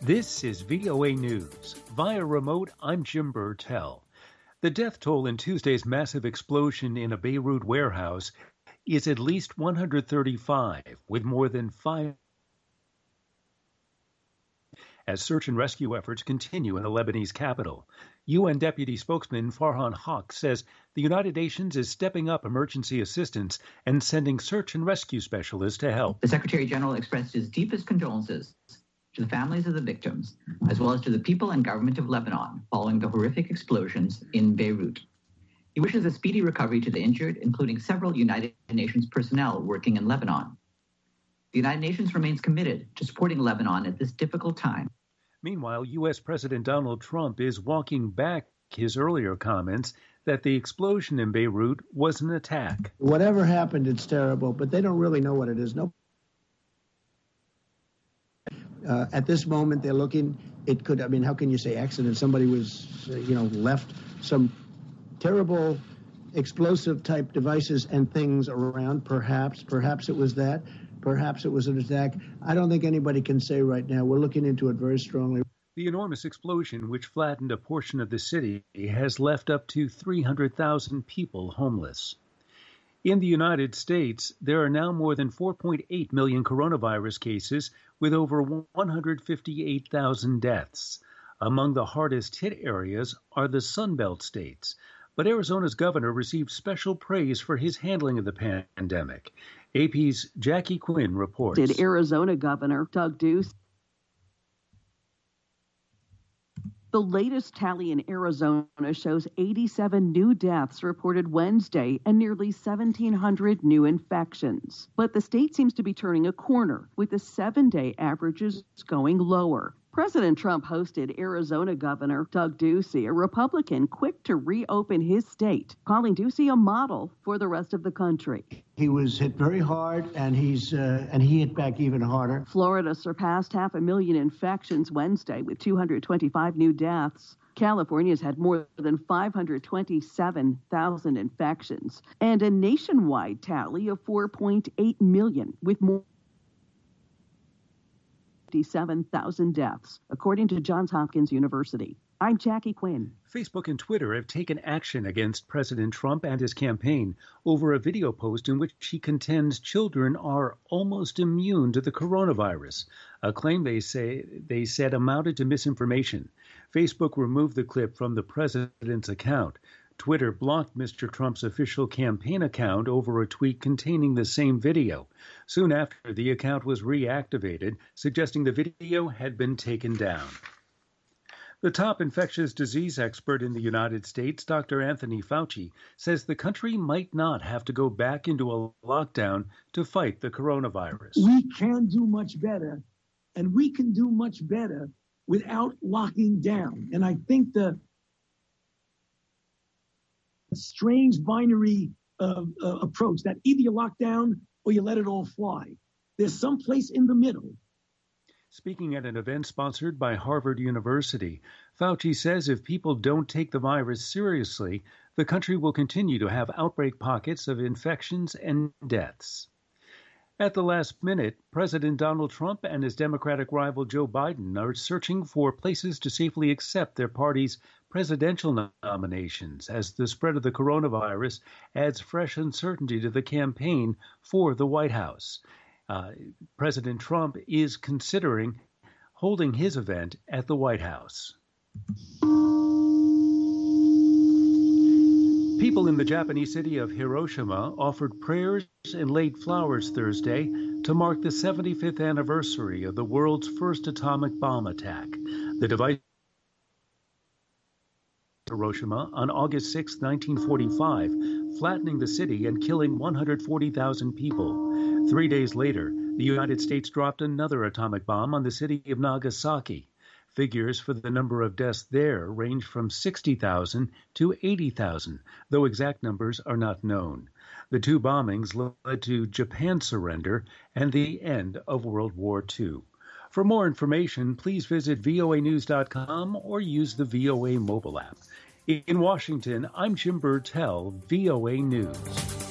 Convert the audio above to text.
This is VOA News. Via remote, I'm Jim Burtell. The death toll in Tuesday's massive explosion in a Beirut warehouse is at least 135, with more than 5 as search and rescue efforts continue in the Lebanese capital. UN Deputy Spokesman Farhan Haq says the United Nations is stepping up emergency assistance and sending search and rescue specialists to help. The Secretary General expressed his deepest condolences to the families of the victims, as well as to the people and government of Lebanon following the horrific explosions in Beirut. He wishes a speedy recovery to the injured, including several United Nations personnel working in Lebanon. The United Nations remains committed to supporting Lebanon at this difficult time. Meanwhile, U.S. President Donald Trump is walking back his earlier comments that the explosion in Beirut was an attack. Whatever happened, it's terrible, but they don't really know what it is. At this moment, they're looking, how can you say accident? Somebody was, left some terrible explosive type devices and things around, perhaps it was that. Perhaps it was an attack. I don't think anybody can say right now. We're looking into it very strongly. The enormous explosion, which flattened a portion of the city, has left up to 300,000 people homeless. In the United States, there are now more than 4.8 million coronavirus cases, with over 158,000 deaths. Among the hardest hit areas are the Sun Belt states. But Arizona's governor received special praise for his handling of the pandemic. AP's Jackie Quinn reports. Did Arizona Governor Doug Ducey. The latest tally in Arizona shows 87 new deaths reported Wednesday and nearly 1,700 new infections. But the state seems to be turning a corner, with the 7-day averages going lower. President Trump hosted Arizona Governor Doug Ducey, a Republican quick to reopen his state, calling Ducey a model for the rest of the country. He was hit very hard, and he hit back even harder. Florida surpassed 500,000 infections Wednesday with 225 new deaths. California's had more than 527,000 infections and a nationwide tally of 4.8 million, with more 57,000 deaths, according to Johns Hopkins University. I'm Jackie Quinn. Facebook and Twitter have taken action against President Trump and his campaign over a video post in which he contends children are almost immune to the coronavirus, a claim they said amounted to misinformation. Facebook removed the clip from the president's account. Twitter blocked Mr. Trump's official campaign account over a tweet containing the same video. Soon after, the account was reactivated, suggesting the video had been taken down. The top infectious disease expert in the United States, Dr. Anthony Fauci, says the country might not have to go back into a lockdown to fight the coronavirus. We can do much better, and we can do much better without locking down. And I think the strange binary approach that either you lock down or you let it all fly. There's some place in the middle. Speaking at an event sponsored by Harvard University, Fauci says if people don't take the virus seriously, the country will continue to have outbreak pockets of infections and deaths. At the last minute, President Donald Trump and his Democratic rival Joe Biden are searching for places to safely accept their party's presidential nominations as the spread of the coronavirus adds fresh uncertainty to the campaign for the White House. President Trump is considering holding his event at the White House. People in the Japanese city of Hiroshima offered prayers and laid flowers Thursday to mark the 75th anniversary of the world's first atomic bomb attack. The device Hiroshima on August 6, 1945, flattening the city and killing 140,000 people. 3 days later, the United States dropped another atomic bomb on the city of Nagasaki. Figures for the number of deaths there range from 60,000 to 80,000, though exact numbers are not known. The two bombings led to Japan's surrender and the end of World War II. For more information, please visit voanews.com or use the VOA mobile app. In Washington, I'm Jim Burtell, VOA News.